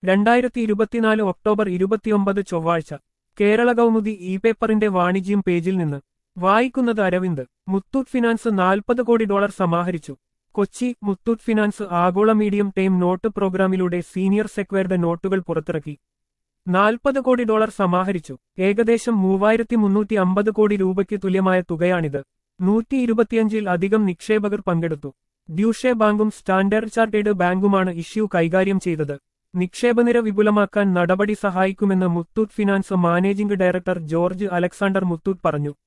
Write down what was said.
2024 October 29 ചൊവ്വാഴ്ച Kerala Kaumudi E പേപ്പറിന്റെ വാണിജ്യം പേജിൽ നിന്ന് വായിക്കുന്നത് അരവിന്ദ്. മുത്തൂറ്റ് ഫിനാൻസ് 40 കോടി ഡോളർ സമാഹരിച്ചു. കൊച്ചി. മുത്തൂറ്റ് ഫിനാൻസ് ആഗോള മീഡിയം ടൈം നോട്ട് പ്രോഗ്രാമിലൂടെ സീനിയർ സെക്വേർഡ് നോട്ടുകൾ പുറത്തിറക്കി. 40 കോടി ഡോളർ സമാഹരിച്ചു. ഏകദേശം 3350 കോടി രൂപയ്ക്ക് തുല്യമായ തുകയാണിത്. 125-ൽ അധികം നിക്ഷേപകർ പങ്കെടുത്തു. ഡ്യൂഷെ ബാങ്കും സ്റ്റാൻഡേർഡ് ചാർട്ടേഡ് ബാങ്കുമാണ് ഇഷ്യൂ കൈകാര്യം ചെയ്തത്. നിക്ഷേപനിര വിപുലമാക്കാൻ നടപടി സഹായിക്കുമെന്ന് Muthoot finance managing director George Alexander Muthoot പറഞ്ഞു.